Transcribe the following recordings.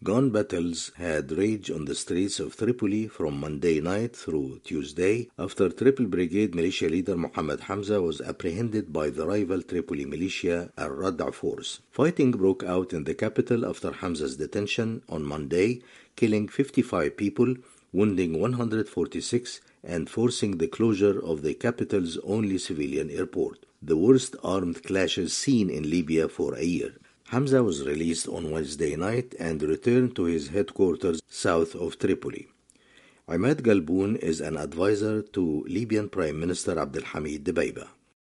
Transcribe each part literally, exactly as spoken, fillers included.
Gun battles had raged on the streets of Tripoli from Monday night through Tuesday after Triple Brigade militia leader Mohammed Hamza was apprehended by the rival Tripoli militia Al-Rad'a force. Fighting broke out in the capital after Hamza's detention on Monday, killing fifty-five people, wounding one hundred forty-six, and forcing the closure of the capital's only civilian airport, the worst armed clashes seen in Libya for a year. Hamza was released on Wednesday night and returned to his headquarters south of Tripoli. Imad Galboon is an advisor to Libyan Prime Minister Abdelhamid Dbeibeh.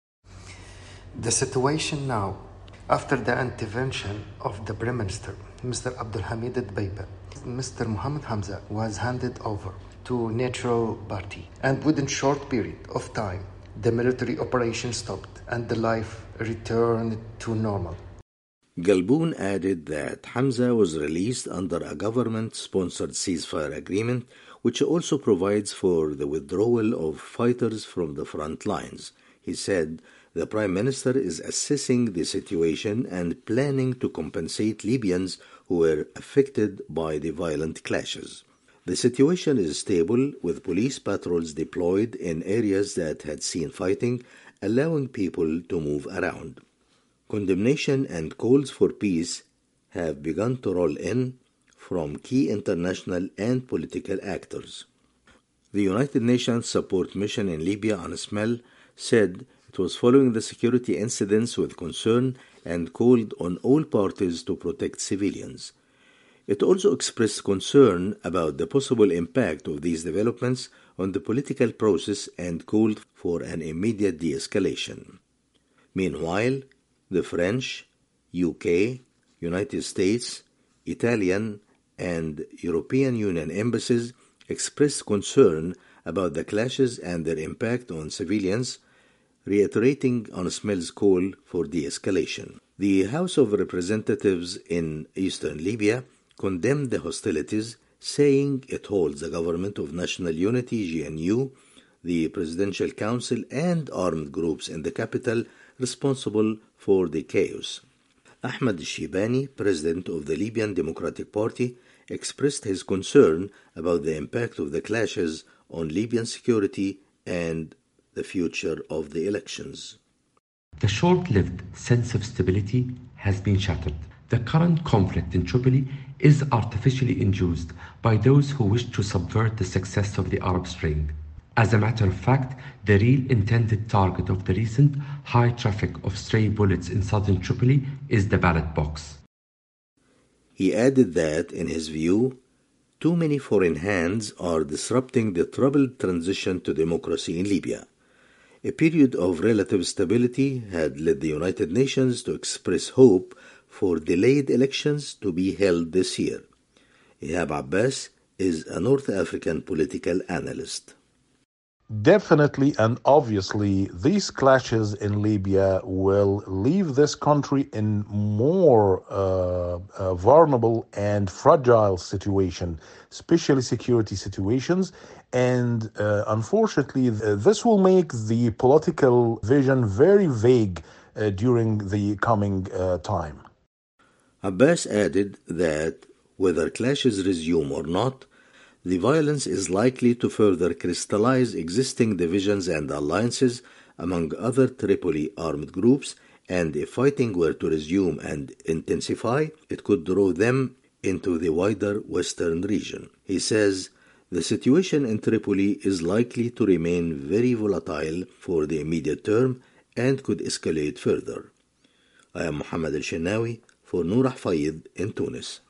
The situation now, after the intervention of the Prime Minister, Mister Abdelhamid Dbeibeh, Mister Mohammed Hamza was handed over to Neutral Party, and within short period of time, the military operation stopped and the life returned to normal. Galboon added that Hamza was released under a government-sponsored ceasefire agreement, which also provides for the withdrawal of fighters from the front lines. He said the Prime Minister is assessing the situation and planning to compensate Libyans who were affected by the violent clashes. The situation is stable, with police patrols deployed in areas that had seen fighting, allowing people to move around. Condemnation and calls for peace have begun to roll in from key international and political actors. The United Nations Support Mission in Libya, UNSMIL, said it was following the security incidents with concern and called on all parties to protect civilians. It also expressed concern about the possible impact of these developments on the political process and called for an immediate de-escalation. Meanwhile, the French, U K, United States, Italian, and European Union embassies expressed concern about the clashes and their impact on civilians, reiterating UNSMIL's call for de-escalation. The House of Representatives in eastern Libya condemned the hostilities, saying it holds the Government of National Unity, G N U, the Presidential Council, and armed groups in the capital responsible for the chaos. Ahmed Shibani, president of the Libyan Democratic Party, expressed his concern about the impact of the clashes on Libyan security and the future of the elections. The short-lived sense of stability has been shattered. The current conflict in Tripoli is artificially induced by those who wish to subvert the success of the Arab Spring. As a matter of fact, the real intended target of the recent high traffic of stray bullets in southern Tripoli is the ballot box. He added that, in his view, too many foreign hands are disrupting the troubled transition to democracy in Libya. A period of relative stability had led the United Nations to express hope for delayed elections to be held this year. Ihab Abbas is a North African political analyst. Definitely and obviously, these clashes in Libya will leave this country in more uh, uh, vulnerable and fragile situation, especially security situations. And uh, unfortunately, th- this will make the political vision very vague uh, during the coming uh, time. Abbas added that whether clashes resume or not, the violence is likely to further crystallize existing divisions and alliances among other Tripoli armed groups, and if fighting were to resume and intensify, it could draw them into the wider western region. He says the situation in Tripoli is likely to remain very volatile for the immediate term and could escalate further. I am Mohammed El Shenawi for Noor Hafayed in Tunis.